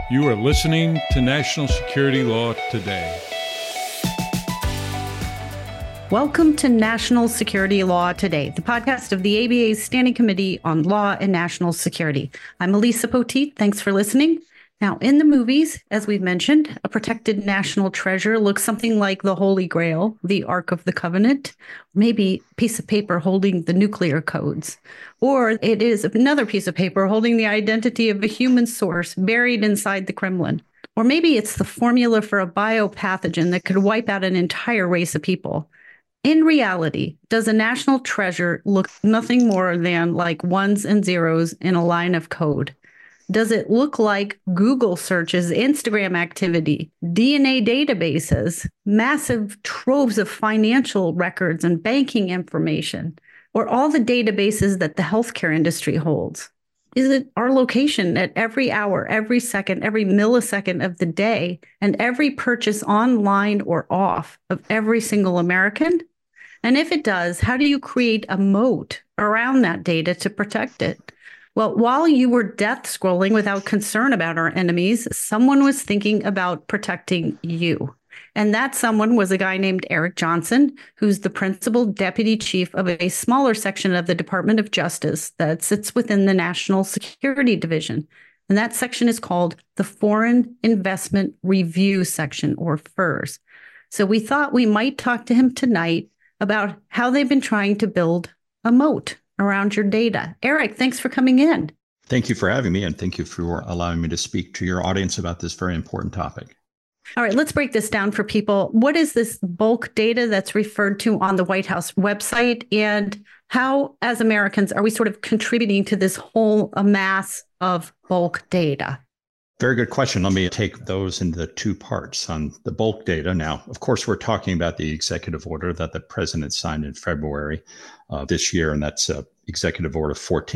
You are listening to National Security Law Today. Welcome to National Security Law Today, the podcast of the ABA's Standing Committee on Law and National Security. I'm Elisa Poteet. Thanks for listening. Now, in the movies, as we've mentioned, a protected national treasure looks something like the Holy Grail, the Ark of the Covenant, maybe a piece of paper holding the nuclear codes, or it is another piece of paper holding the identity of a human source buried inside the Kremlin. Or maybe it's the formula for a biopathogen that could wipe out an entire race of people. In reality, does a national treasure look nothing more than like ones and zeros in a line of code? Does it look like Google searches, Instagram activity, DNA databases, massive troves of financial records and banking information, or all the databases that the healthcare industry holds? Is it our location at every hour, every second, every millisecond of the day, and every purchase online or off of every single American? And if it does, how do you create a moat around that data to protect it? Well, while you were death scrolling without concern about our enemies, someone was thinking about protecting you. And that someone was a guy named Eric Johnson, who's the principal deputy chief of a smaller section of the Department of Justice that sits within the National Security Division. And that section is called the Foreign Investment Review Section, or FIRS. So we thought we might talk to him tonight about how they've been trying to build a moat around your data. Eric, thanks for coming in. Thank you for having me, and thank you for allowing me to speak to your audience about this very important topic. All right, let's break this down for people. What is this bulk data that's referred to on the White House website, and how, as Americans, are we sort of contributing to this whole amass of bulk data? Very good question. Let me take those into two parts. On the bulk data, now, of course, we're talking about the executive order that the president signed in February this year, and that's Executive Order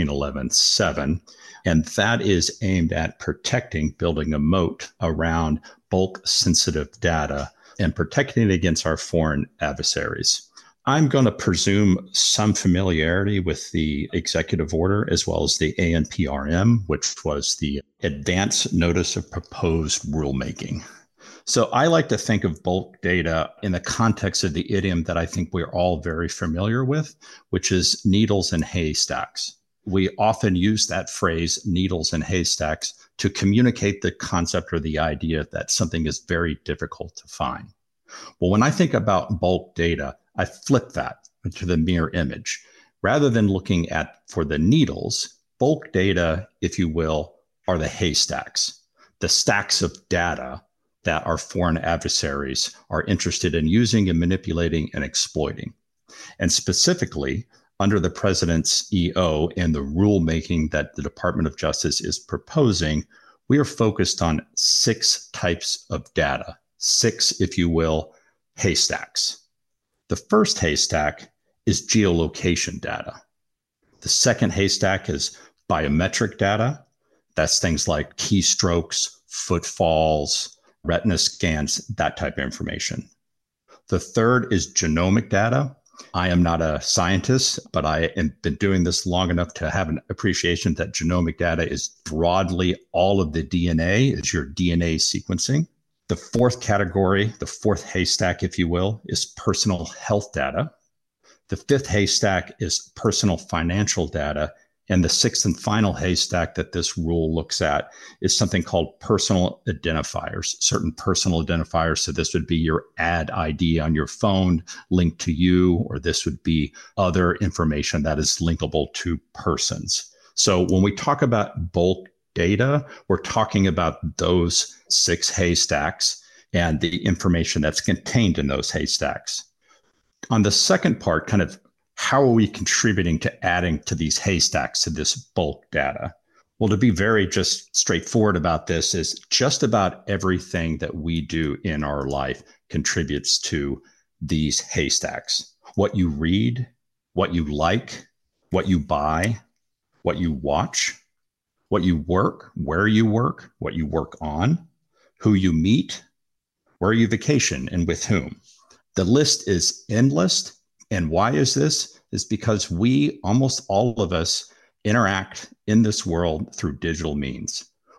1411-7. And that is aimed at protecting, building a moat around bulk sensitive data and protecting it against our foreign adversaries. I'm going to presume some familiarity with the executive order as well as the ANPRM, which was the Advance Notice of Proposed Rulemaking. So I like to think of bulk data in the context of the idiom that I think we're all very familiar with, which is needles and haystacks. We often use that phrase, needles and haystacks, to communicate the concept or the idea that something is very difficult to find. Well, when I think about bulk data, I flip that to the mirror image. Rather than looking at for the needles, bulk data, if you will, are the haystacks, the stacks of data that our foreign adversaries are interested in using and manipulating and exploiting. And specifically, under the president's EO and the rulemaking that the Department of Justice is proposing, we are focused on 6 types of data, 6, if you will, haystacks. The first haystack is geolocation data. The second haystack is biometric data. That's things like keystrokes, footfalls, retina scans, that type of information. The third is genomic data. I am not a scientist, but I have been doing this long enough to have an appreciation that genomic data is broadly all of the DNA, is your DNA sequencing. The fourth category, the fourth haystack, if you will, is personal health data. The fifth haystack is personal financial data. And the sixth and final haystack that this rule looks at is something called personal identifiers, certain personal identifiers. So this would be your ad ID on your phone linked to you, or this would be other information that is linkable to persons. So when we talk about bulk data, we're talking about those 6 haystacks and the information that's contained in those haystacks. On the second part, kind of how are we contributing to adding to these haystacks, to this bulk data? Well, to be very just straightforward about this, is just about everything that we do in our life contributes to these haystacks. What you read, what you like, what you buy, what you watch, what you work, where you work, what you work on, who you meet, where you vacation, and with whom. The list is endless. And why is this? Is because we, almost all of us, interact in this world through digital means.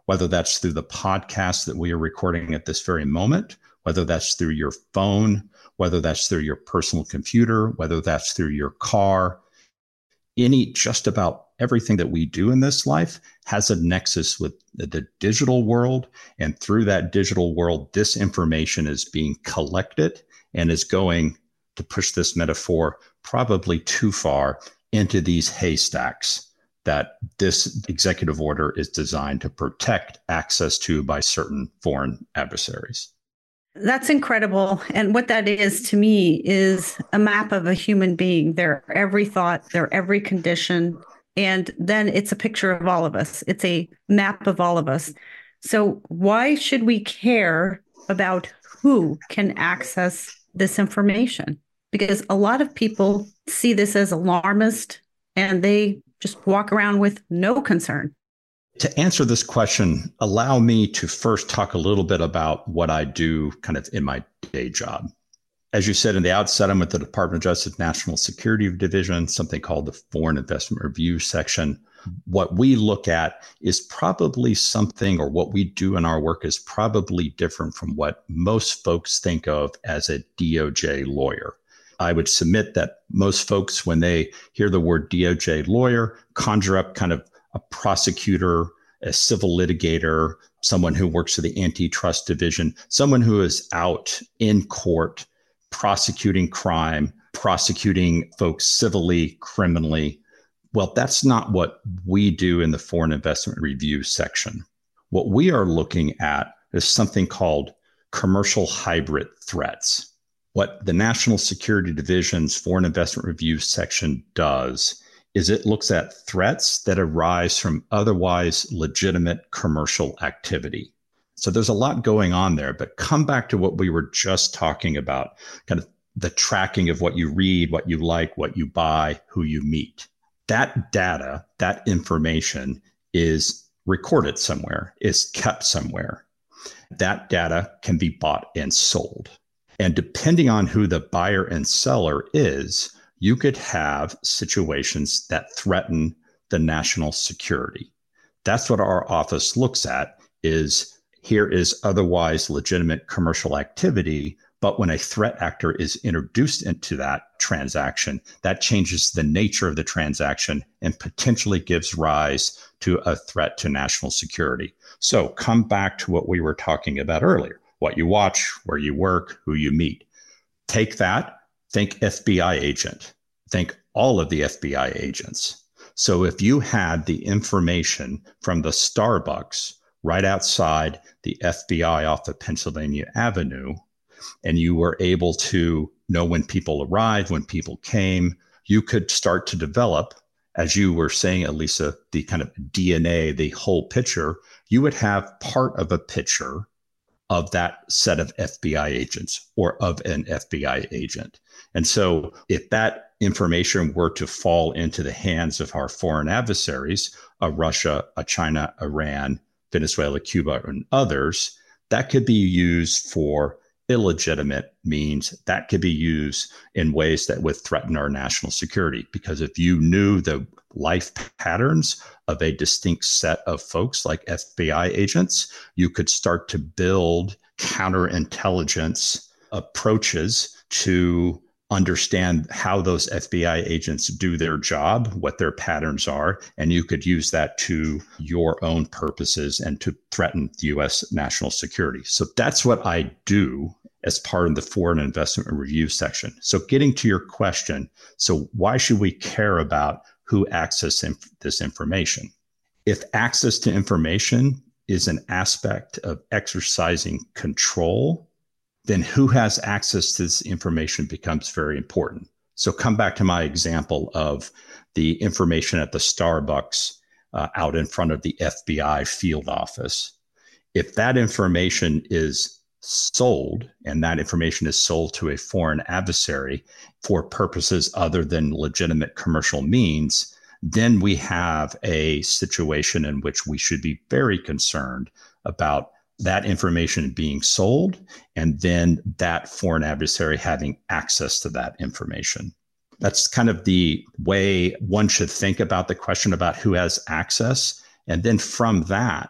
whether that's through the podcast that we are recording at this very moment, whether that's through your phone, whether that's through your personal computer, whether that's through your car. Just about everything that we do in this life has a nexus with the digital world. And through that digital world, this information is being collected and is going, to push this metaphor, probably too far into these haystacks that this executive order is designed to protect access to by certain foreign adversaries. That's incredible. And what that is to me is a map of a human being, their every thought, their every condition. And then it's a picture of all of us. It's a map of all of us. So why should we care about who can access this information? Because a lot of people see this as alarmist and they just walk around with no concern. To answer this question, allow me to first talk a little bit about what I do kind of in my day job. As you said in the outset, I'm with the Department of Justice National Security Division, something called the Foreign Investment Review section. What we look at is probably something, or what we do in our work is probably different from what most folks think of as a DOJ lawyer. I would submit that most folks, when they hear the word DOJ lawyer, conjure up kind of a prosecutor, a civil litigator, someone who works for the antitrust division, someone who is out in court prosecuting crime, prosecuting folks civilly, criminally. Well, that's not what we do in the Foreign Investment Review section. What we are looking at is something called commercial hybrid threats. What the National Security Division's Foreign Investment Review section does is it looks at threats that arise from otherwise legitimate commercial activity. So there's a lot going on there, but come back to what we were just talking about, kind of the tracking of what you read, what you like, what you buy, who you meet. That data, that information is recorded somewhere, is kept somewhere. That data can be bought and sold. And depending on who the buyer and seller is, you could have situations that threaten the national security. That's what our office looks at is here is otherwise legitimate commercial activity, but when a threat actor is introduced into that transaction, that changes the nature of the transaction and potentially gives rise to a threat to national security. So come back to what we were talking about earlier, what you watch, where you work, who you meet. Take that, think FBI agent, think all of the FBI agents. So if you had the information from the Starbucks right outside the FBI off of Pennsylvania Avenue, and you were able to know when people arrived, when people came, you could start to develop, as you were saying, Elisa, the kind of DNA, the whole picture. You would have part of a picture of that set of FBI agents or of an FBI agent. And so if that information were to fall into the hands of our foreign adversaries, a Russia, a China, Iran, Venezuela, Cuba, and others, that could be used for illegitimate means. That could be used in ways that would threaten our national security. Because if you knew the life patterns of a distinct set of folks like FBI agents, you could start to build counterintelligence approaches to understand how those FBI agents do their job, what their patterns are, and you could use that to your own purposes and to threaten the U.S. national security. So that's what I do as part of the Foreign Investment Review section. So getting to your question, so why should we care about who accesses this information? If access to information is an aspect of exercising control, then who has access to this information becomes very important. So come back to my example of the information at the Starbucks out in front of the FBI field office. If that information is sold, and that information is sold to a foreign adversary for purposes other than legitimate commercial means, then we have a situation in which we should be very concerned about that information being sold, and then that foreign adversary having access to that information. That's kind of the way one should think about the question about who has access. And then from that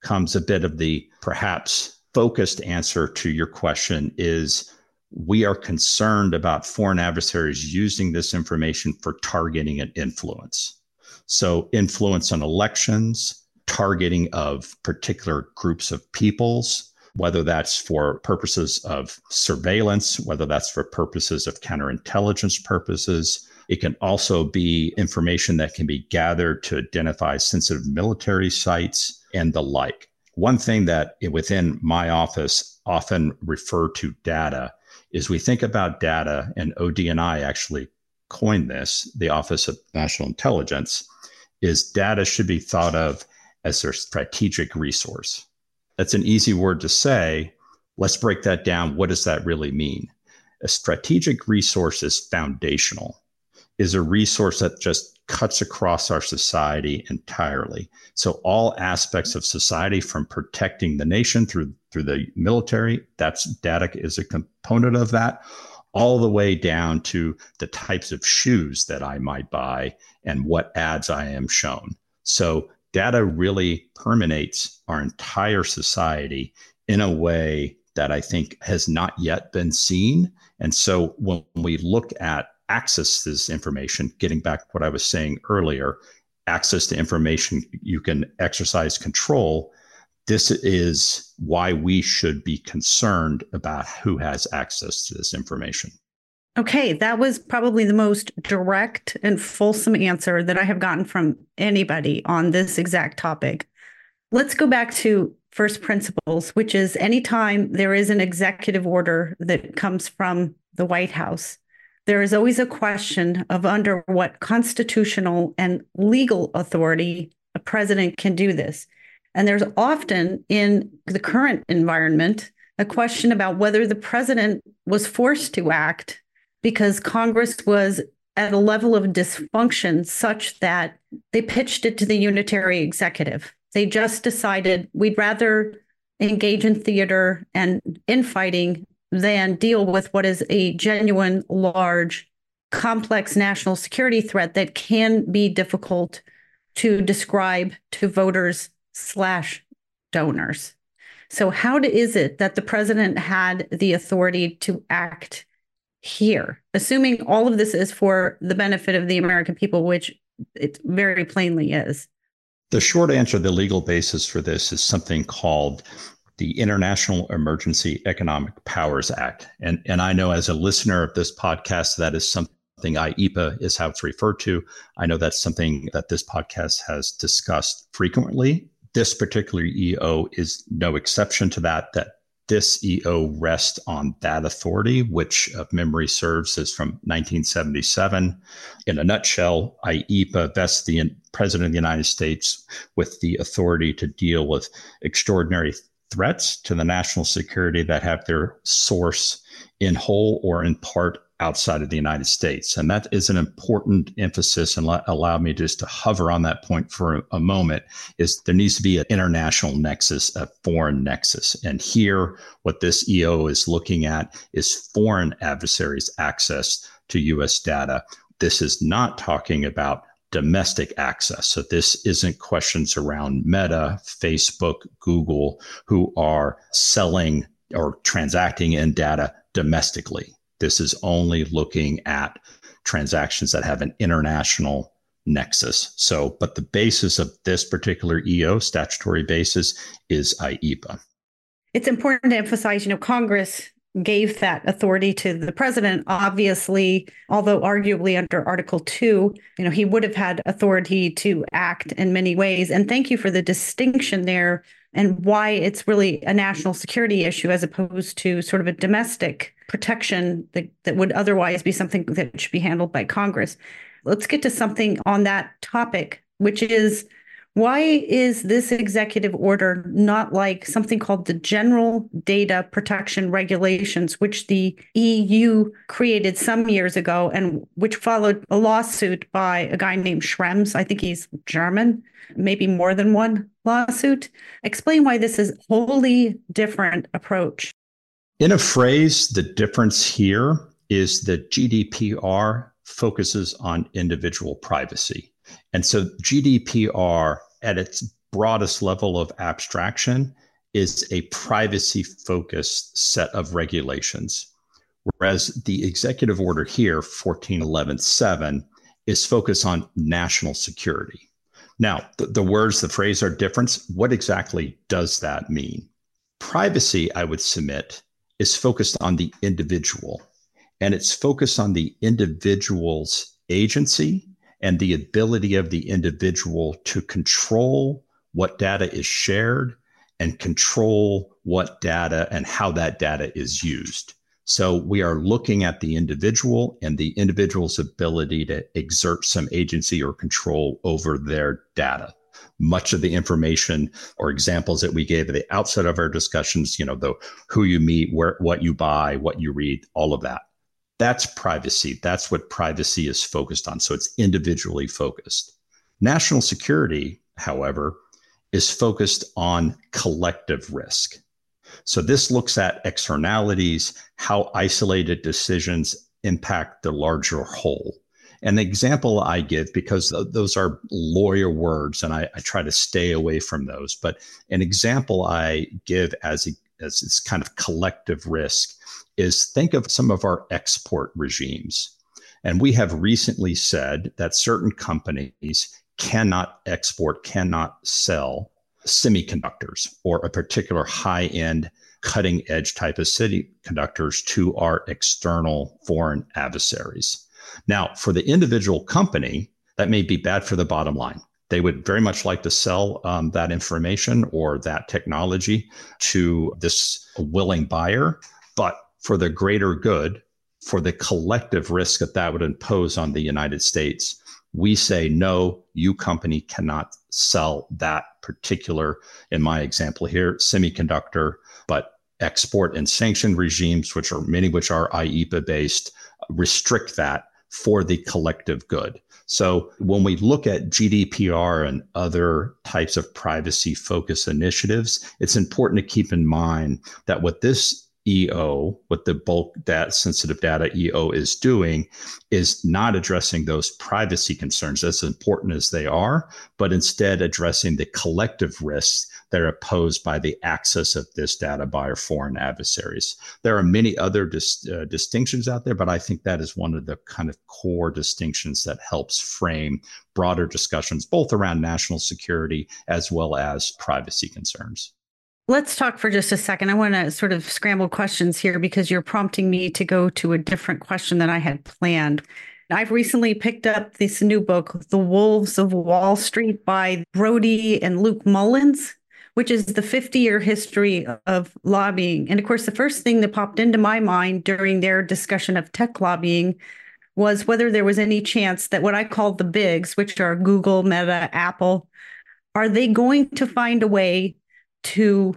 comes a bit of the perhaps focused answer to your question is we are concerned about foreign adversaries using this information for targeting and influence. So influence on elections, targeting of particular groups of peoples, whether that's for purposes of surveillance, whether that's for purposes of counterintelligence purposes. It can also be information that can be gathered to identify sensitive military sites and the like. One thing that within my office often refer to data is we think about data, and ODNI actually coined this, the Office of National Intelligence, is data should be thought of as their strategic resource. That's an easy word to say. Let's break that down. What does that really mean? A strategic resource is foundational, is a resource that just cuts across our society entirely. So all aspects of society, from protecting the nation through the military, that's data is a component of that, all the way down to the types of shoes that I might buy and what ads I am shown. So data really permeates our entire society in a way that I think has not yet been seen. And so when we look at access to this information, getting back to what I was saying earlier, access to information, you can exercise control. This is why we should be concerned about who has access to this information. Okay, that was probably the most direct and fulsome answer that I have gotten from anybody on this exact topic. Let's go back to first principles, which is anytime there is an executive order that comes from the White House, there is always a question of under what constitutional and legal authority a president can do this. And there's often in the current environment a question about whether the president was forced to act because Congress was at a level of dysfunction such that they pitched it to the unitary executive. They just decided we'd rather engage in theater and infighting than deal with what is a genuine, large, complex national security threat that can be difficult to describe to voters/donors. So how is it that the president had the authority to act here, assuming all of this is for the benefit of the American people, which it very plainly is? The short answer, the legal basis for this is something called the International Emergency Economic Powers Act. And I know as a listener of this podcast, that is something IEPA is how it's referred to. I know that's something that this podcast has discussed frequently. This particular EO is no exception to that this EO rests on that authority, which, if memory serves, is from 1977. In a nutshell, IEPA vests the President of the United States with the authority to deal with extraordinary threats to the national security that have their source in whole or in part outside of the United States. And that is an important emphasis, and allow me just to hover on that point for a moment, is there needs to be an international nexus, a foreign nexus. And here, what this EO is looking at is foreign adversaries' access to U.S. data. This is not talking about domestic access. So this isn't questions around Meta, Facebook, Google, who are selling or transacting in data domestically. This is only looking at transactions that have an international nexus. So, but the basis of this particular EO, statutory basis, is IEPA. It's important to emphasize, Congress gave that authority to the president, obviously, although arguably under Article 2, he would have had authority to act in many ways. And thank you for the distinction there and why it's really a national security issue as opposed to sort of a domestic protection that would otherwise be something that should be handled by Congress. Let's get to something on that topic, which is, why is this executive order not like something called the General Data Protection Regulations, which the EU created some years ago and which followed a lawsuit by a guy named Schrems? I think he's German, maybe more than one lawsuit. Explain why this is a wholly different approach. In a phrase, the difference here is that GDPR focuses on individual privacy. And so GDPR at its broadest level of abstraction, is a privacy-focused set of regulations. Whereas the executive order here, 1411.7, is focused on national security. Now, the words, the phrase are different. What exactly does that mean? Privacy, I would submit, is focused on the individual, and it's focused on the individual's agency and the ability of the individual to control what data is shared and control what data and how that data is used. So we are looking at the individual and the individual's ability to exert some agency or control over their data. Much of the information or examples that we gave at the outset of our discussions, the who you meet, where, what you buy, what you read, all of that. That's privacy. That's what privacy is focused on. So it's individually focused. National security, however, is focused on collective risk. So this looks at externalities, how isolated decisions impact the larger whole. An example I give, because those are lawyer words and I try to stay away from those, but an example I give as this kind of collective risk is think of some of our export regimes. And we have recently said that certain companies cannot export, cannot sell semiconductors or a particular high-end cutting edge type of semiconductors to our external foreign adversaries. Now, for the individual company, that may be bad for the bottom line. They would very much like to sell that information or that technology to this willing buyer. But for the greater good, for the collective risk that would impose on the United States, we say, no, you company cannot sell that particular, in my example here, semiconductor, but export and sanction regimes, many which are IEEPA based, restrict that for the collective good. So when we look at GDPR and other types of privacy focused initiatives, it's important to keep in mind that what this EO, what the bulk data, sensitive data EO is doing, is not addressing those privacy concerns, as important as they are, but instead addressing the collective risks that are posed by the access of this data by our foreign adversaries. There are many other distinctions out there, but I think that is one of the kind of core distinctions that helps frame broader discussions, both around national security as well as privacy concerns. Let's talk for just a second. I want to sort of scramble questions here because you're prompting me to go to a different question than I had planned. I've recently picked up this new book, The Wolves of Wall Street by Brody and Luke Mullins, which is the 50-year history of lobbying. And of course, the first thing that popped into my mind during their discussion of tech lobbying was whether there was any chance that what I call the bigs, which are Google, Meta, Apple, are they going to find a way to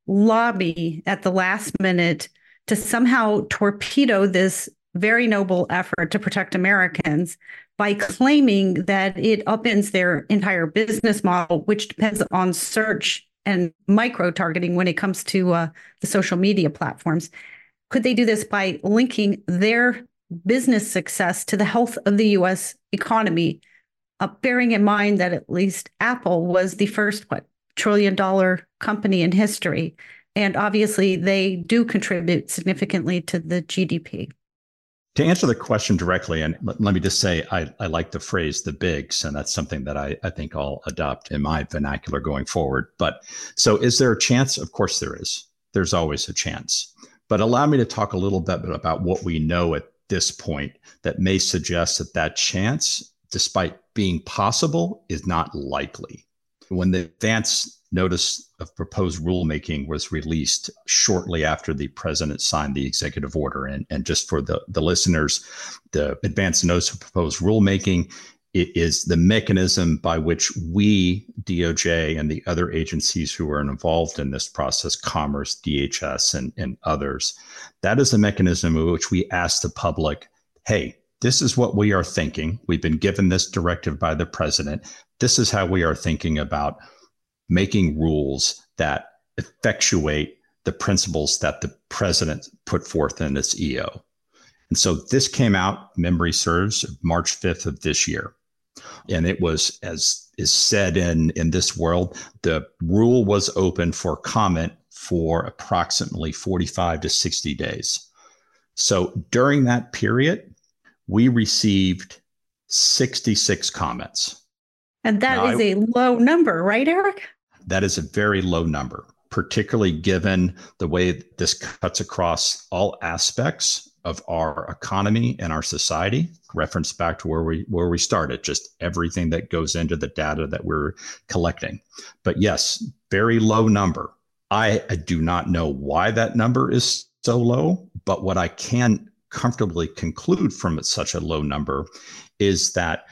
lobby at the last minute to somehow torpedo this very noble effort to protect Americans by claiming that it upends their entire business model, which depends on search and micro-targeting when it comes to the social media platforms. Could they do this by linking their business success to the health of the U.S. economy, bearing in mind that at least Apple was the first, trillion-dollar company in history. And obviously, they do contribute significantly to the GDP. To answer the question directly, and let me just say, I like the phrase the bigs, and that's something that I think I'll adopt in my vernacular going forward. But so is there a chance? Of course there is. There's always a chance. But allow me to talk a little bit about what we know at this point that may suggest that chance, despite being possible, is not likely. When the advance notice of proposed rulemaking was released shortly after the president signed the executive order, and just for the listeners, the advance notice of proposed rulemaking, it is the mechanism by which we, DOJ, and the other agencies who are involved in this process, Commerce, DHS, and others, that is the mechanism in which we ask the public, hey, this is what we are thinking. We've been given this directive by the president. This is how we are thinking about making rules that effectuate the principles that the president put forth in this EO. And so this came out, memory serves, March 5th of this year. And it was, as is said in this world, the rule was open for comment for approximately 45 to 60 days. So during that period, we received 66 comments. And that is a low number, right, Eric? That is a very low number, particularly given the way this cuts across all aspects of our economy and our society. Reference back to where we started, just everything that goes into the data that we're collecting. But yes, very low number. I do not know why that number is so low, but what I can comfortably conclude from such a low number is that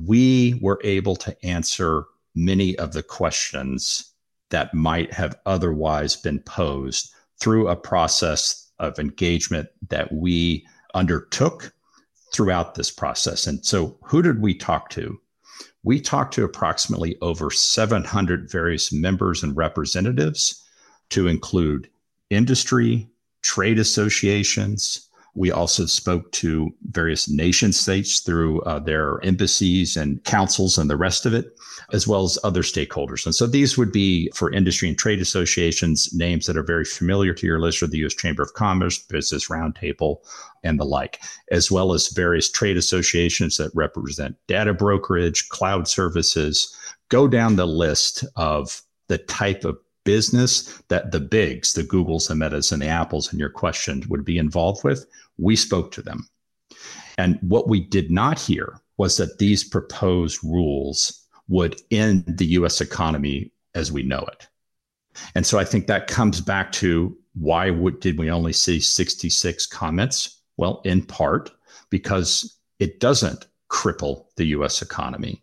we were able to answer many of the questions that might have otherwise been posed through a process of engagement that we undertook throughout this process. And so who did we talk to? We talked to approximately over 700 various members and representatives, to include industry, trade associations. We also spoke to various nation states through their embassies and councils and the rest of it, as well as other stakeholders. And so these would be, for industry and trade associations, names that are very familiar to your listener: the U.S. Chamber of Commerce, Business Roundtable, and the like, as well as various trade associations that represent data brokerage, cloud services. Go down the list of the type of business that the bigs, the Googles, the Metas, and the Apples in your question would be involved with. We spoke to them. And what we did not hear was that these proposed rules would end the U.S. economy as we know it. And so I think that comes back to why did we only see 66 comments? Well, in part because it doesn't cripple the U.S. economy.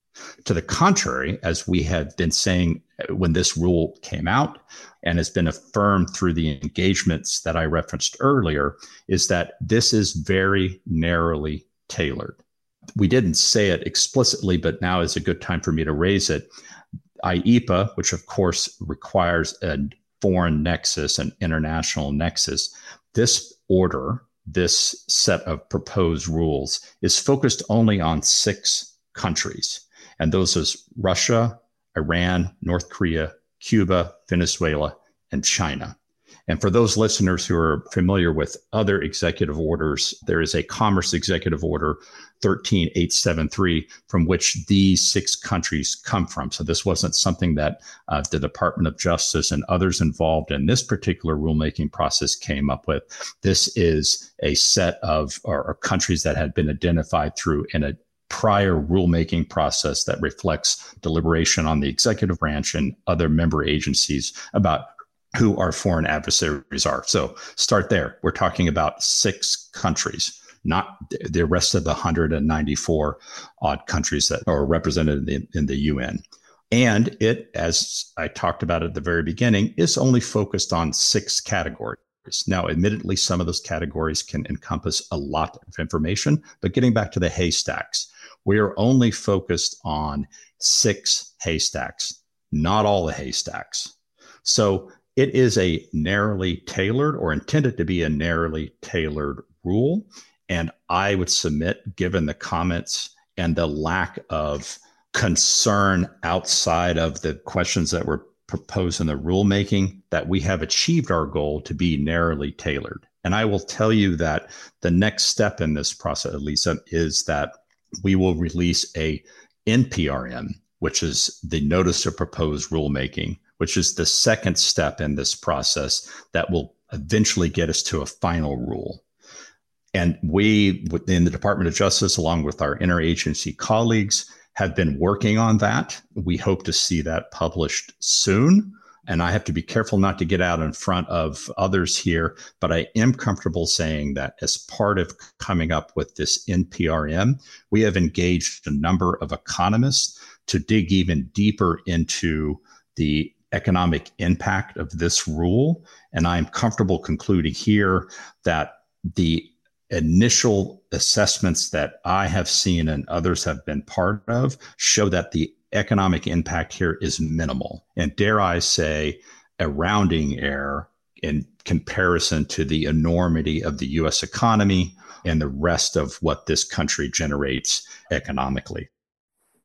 To the contrary, as we had been saying when this rule came out and has been affirmed through the engagements that I referenced earlier, is that this is very narrowly tailored. We didn't say it explicitly, but now is a good time for me to raise it. IEEPA, which of course requires a foreign nexus, an international nexus, this order, this set of proposed rules, is focused only on 6 countries. And those is Russia, Iran, North Korea, Cuba, Venezuela, and China. And for those listeners who are familiar with other executive orders, there is a Commerce Executive Order 13873 from which these 6 countries come from. So this wasn't something that the Department of Justice and others involved in this particular rulemaking process came up with. This is a set of or countries that had been identified through in a prior rulemaking process that reflects deliberation on the executive branch and other member agencies about who our foreign adversaries are. So start there. We're talking about 6 countries, not the rest of the 194 odd countries that are represented in the UN. And it, as I talked about at the very beginning, is only focused on 6 categories. Now, admittedly, some of those categories can encompass a lot of information, but getting back to the haystacks, we are only focused on 6 haystacks, not all the haystacks. So it is a narrowly tailored, or intended to be a narrowly tailored rule. And I would submit, given the comments and the lack of concern outside of the questions that were proposed in the rulemaking, that we have achieved our goal to be narrowly tailored. And I will tell you that the next step in this process, Lisa, is that we will release a NPRM, which is the Notice of Proposed Rulemaking, which is the second step in this process that will eventually get us to a final rule. And we, within the Department of Justice, along with our interagency colleagues, have been working on that. We hope to see that published soon. And I have to be careful not to get out in front of others here, but I am comfortable saying that as part of coming up with this NPRM, we have engaged a number of economists to dig even deeper into the economic impact of this rule. And I'm comfortable concluding here that the initial assessments that I have seen and others have been part of show that the economic impact here is minimal, and dare I say, a rounding error in comparison to the enormity of the U.S. economy and the rest of what this country generates economically.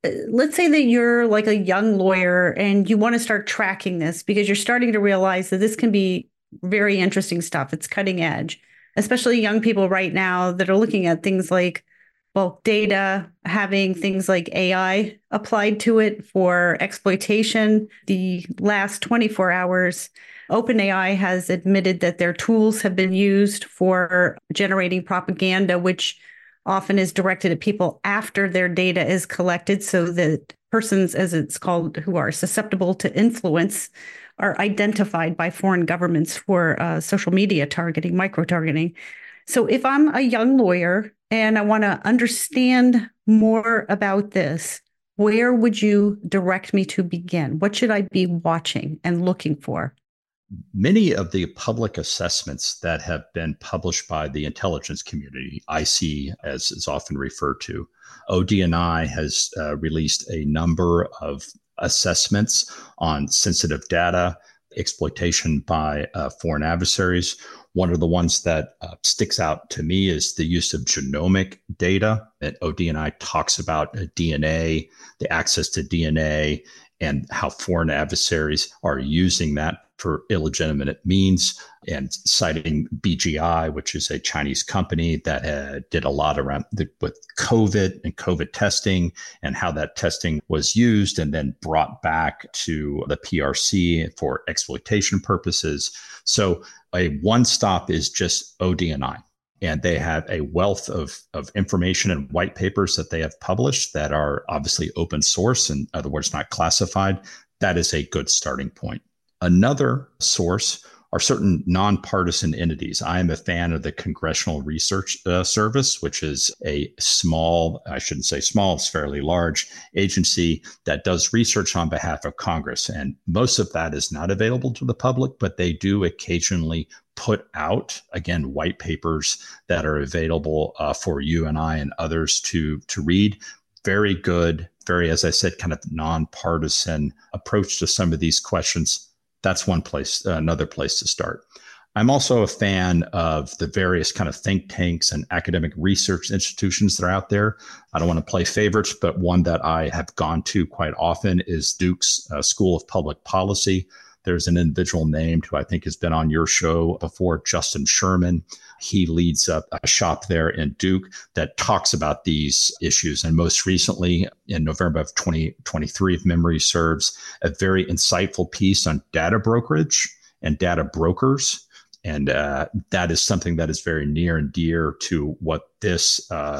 let's say that you're like a young lawyer and you want to start tracking this because you're starting to realize that this can be very interesting stuff. It's cutting edge, especially young people right now that are looking at things like bulk data, having things like AI applied to it for exploitation. The last 24 hours, OpenAI has admitted that their tools have been used for generating propaganda, which often is directed at people after their data is collected, so that persons, as it's called, who are susceptible to influence are identified by foreign governments for social media targeting, micro-targeting. So if I'm a young lawyer and I want to understand more about this, where would you direct me to begin? What should I be watching and looking for? Many of the public assessments that have been published by the intelligence community, IC as is often referred to, ODNI has released a number of assessments on sensitive data, exploitation by foreign adversaries. One of the ones that sticks out to me is the use of genomic data. That ODNI talks about DNA, the access to DNA, and how foreign adversaries are using that for illegitimate means, and citing BGI, which is a Chinese company that did a lot around with COVID and COVID testing and how that testing was used and then brought back to the PRC for exploitation purposes. So a one stop is just ODNI. And they have a wealth of information and white papers that they have published that are obviously open source, in other words, not classified. That is a good starting point. Another source are certain nonpartisan entities. I am a fan of the Congressional Research Service, which is a small, I shouldn't say small, it's fairly large agency that does research on behalf of Congress. And most of that is not available to the public, but they do occasionally put out, again, white papers that are available for you and I and others to read. Very good, very, as I said, kind of nonpartisan approach to some of these questions. That's one place, another place to start. I'm also a fan of the various kind of think tanks and academic research institutions that are out there. I don't want to play favorites, but one that I have gone to quite often is Duke's School of Public Policy. There's an individual named who I think has been on your show before, Justin Sherman. He leads a shop there in Duke that talks about these issues. And most recently, in November of 2023, if memory serves, a very insightful piece on data brokerage and data brokers. And that is something that is very near and dear to what this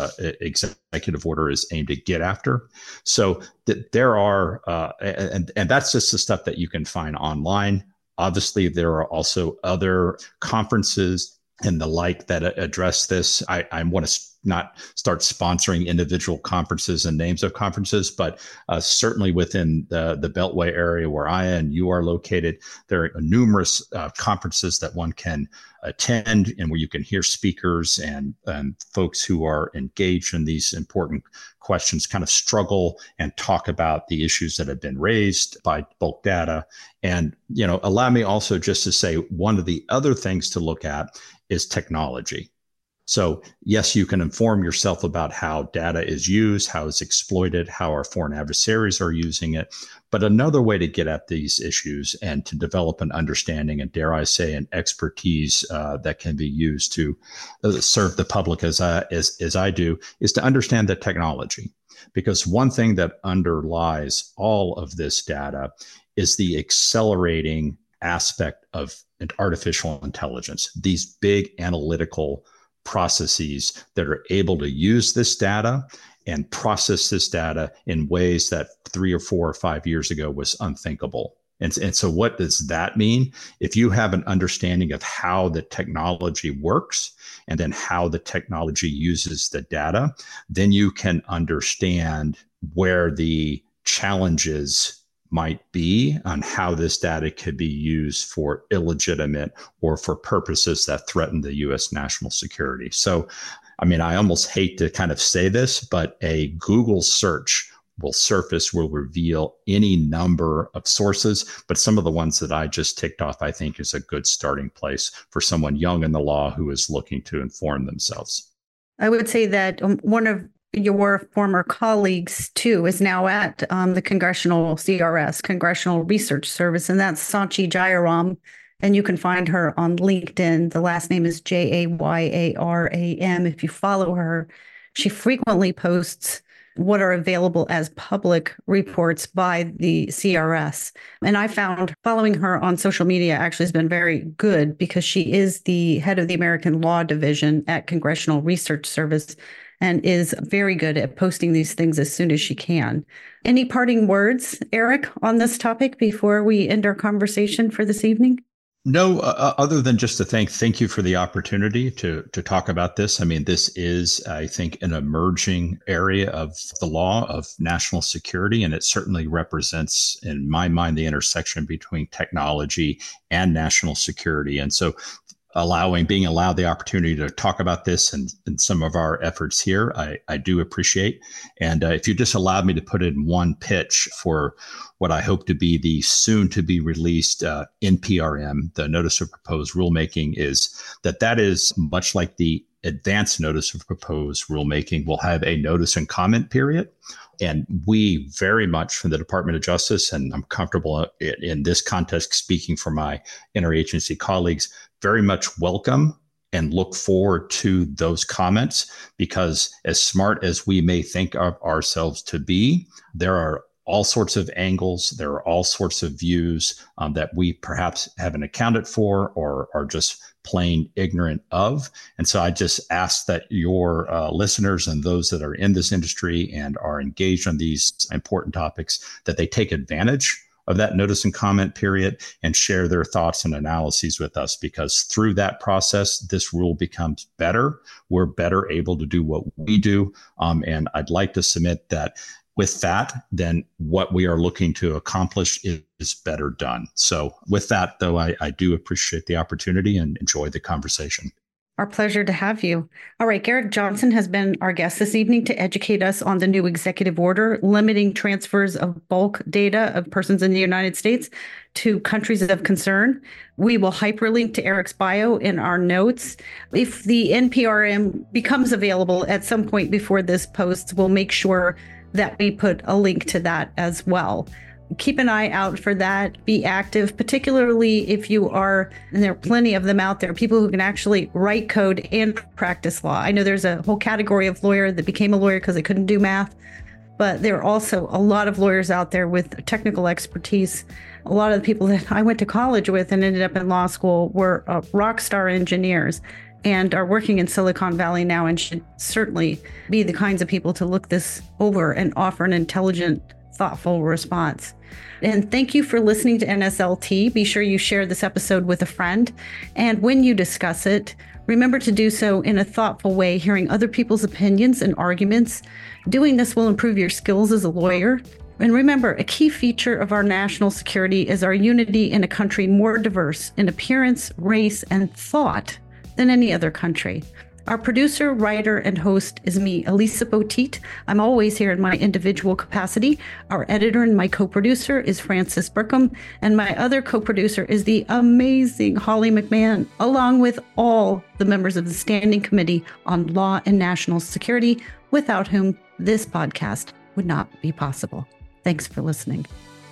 executive order is aimed to get after. So there are, and that's just the stuff that you can find online. Obviously, there are also other conferences and the like that address this. I want to not start sponsoring individual conferences and names of conferences, but certainly within the Beltway area where I and you are located, there are numerous conferences that one can attend and where you can hear speakers and folks who are engaged in these important questions kind of struggle and talk about the issues that have been raised by bulk data. And, you know, allow me also just to say one of the other things to look at is technology. So yes, you can inform yourself about how data is used, how it's exploited, how our foreign adversaries are using it. But another way to get at these issues and to develop an understanding and, dare I say, an expertise that can be used to serve the public as I do is to understand the technology. Because one thing that underlies all of this data is the accelerating aspect of artificial intelligence, these big analytical processes that are able to use this data and process this data in ways that 3 or 4 or 5 years ago was unthinkable. And so what does that mean? If you have an understanding of how the technology works and then how the technology uses the data, then you can understand where the challenges might be on how this data could be used for illegitimate or for purposes that threaten the U.S. national security. So, I mean, I almost hate to kind of say this, but a Google search will reveal any number of sources, but some of the ones that I just ticked off, I think is a good starting place for someone young in the law who is looking to inform themselves. I would say that one of your former colleagues too, is now at the Congressional CRS, Congressional Research Service, and that's Saanchi Jayaram. And you can find her on LinkedIn. The last name is Jayaram. If you follow her, she frequently posts what are available as public reports by the CRS. And I found following her on social media actually has been very good because she is the head of the American Law Division at Congressional Research Service and is very good at posting these things as soon as she can. Any parting words, Eric, on this topic before we end our conversation for this evening? No, other than just to thank you for the opportunity to talk about this. I mean, this is, I think, an emerging area of the law of national security, and it certainly represents, in my mind, the intersection between technology and national security. And so being allowed the opportunity to talk about this and some of our efforts here, I do appreciate. And if you just allowed me to put in one pitch for what I hope to be the soon to be released NPRM, the Notice of Proposed Rulemaking, is that is much like the advanced Notice of Proposed Rulemaking will have a notice and comment period. And we very much from the Department of Justice, and I'm comfortable in this context speaking for my interagency colleagues, very much welcome and look forward to those comments, because as smart as we may think of ourselves to be, there are all sorts of angles, there are all sorts of views that we perhaps haven't accounted for or are just plain ignorant of. And so I just ask that your listeners and those that are in this industry and are engaged on these important topics, that they take advantage of that notice and comment period and share their thoughts and analyses with us, because through that process, this rule becomes better. We're better able to do what we do. And I'd like to submit that with that, then what we are looking to accomplish is better done. So with that, though, I do appreciate the opportunity and enjoy the conversation. Our pleasure to have you. All right, Garrick Johnson has been our guest this evening to educate us on the new executive order limiting transfers of bulk data of persons in the United States to countries of concern. We will hyperlink to Eric's bio in our notes. If the NPRM becomes available at some point before this post, we'll make sure that we put a link to that as well. Keep an eye out for that. Be active, particularly if you are, and there are plenty of them out there, people who can actually write code and practice law. I know there's a whole category of lawyer that became a lawyer because they couldn't do math, but there are also a lot of lawyers out there with technical expertise. A lot of the people that I went to college with and ended up in law school were rock star engineers and are working in Silicon Valley now and should certainly be the kinds of people to look this over and offer an intelligent, thoughtful response. And thank you for listening to NSLT. Be sure you share this episode with a friend. And when you discuss it, remember to do so in a thoughtful way, hearing other people's opinions and arguments. Doing this will improve your skills as a lawyer. And remember, a key feature of our national security is our unity in a country more diverse in appearance, race, and thought than any other country. Our producer, writer, and host is me, Elisa Poteet. I'm always here in my individual capacity. Our editor and my co-producer is Francis Burkham, and my other co-producer is the amazing Holly McMahon, along with all the members of the Standing Committee on Law and National Security, without whom this podcast would not be possible. Thanks for listening.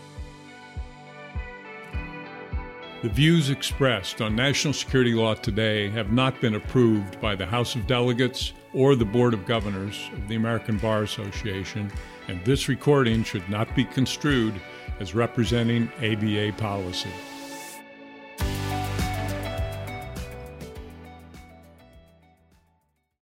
The views expressed on National Security Law Today have not been approved by the House of Delegates or the Board of Governors of the American Bar Association, and this recording should not be construed as representing ABA policy.